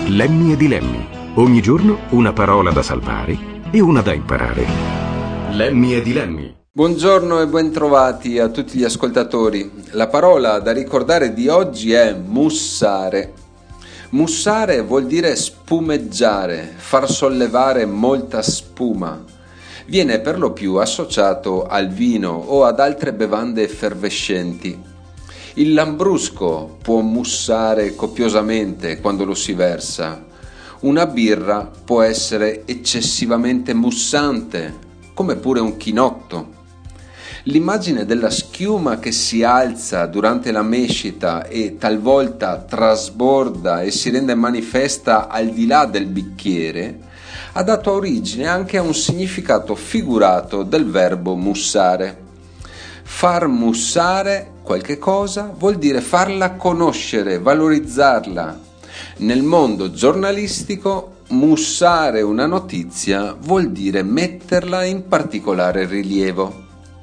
Lemmy e Dilemmi. Ogni giorno una parola da salvare e una da imparare. Lemmy e Dilemmi. Buongiorno e bentrovati a tutti gli ascoltatori. La parola da ricordare di oggi è mussare. Mussare vuol dire spumeggiare, far sollevare molta spuma. Viene per lo più associato al vino o ad altre bevande effervescenti. Il lambrusco può mussare copiosamente quando lo si versa. Una birra può essere eccessivamente mussante, come pure un chinotto. L'immagine della schiuma che si alza durante la mescita e talvolta trasborda e si rende manifesta al di là del bicchiere ha dato origine anche a un significato figurato del verbo mussare. Far mussare qualche cosa vuol dire farla conoscere, valorizzarla. Nel mondo giornalistico, mussare una notizia vuol dire metterla in particolare rilievo.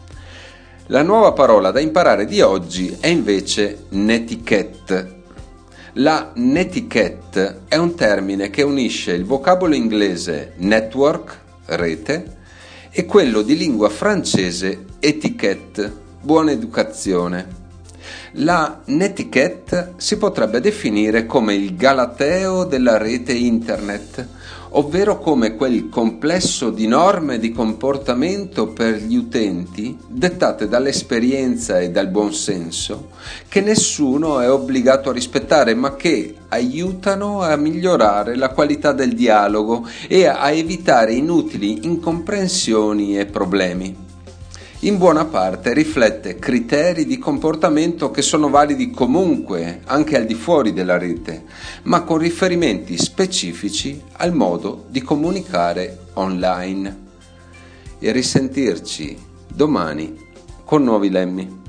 La nuova parola da imparare di oggi è invece netiquette. La netiquette è un termine che unisce il vocabolo inglese network, rete, e quello di lingua francese etiquette, buona educazione. La netiquette si potrebbe definire come il galateo della rete internet, ovvero come quel complesso di norme di comportamento per gli utenti dettate dall'esperienza e dal buonsenso che nessuno è obbligato a rispettare, ma che aiutano a migliorare la qualità del dialogo e a evitare inutili incomprensioni e problemi. In buona parte riflette criteri di comportamento che sono validi comunque, anche al di fuori della rete, ma con riferimenti specifici al modo di comunicare online. E risentirci domani con nuovi lemmi.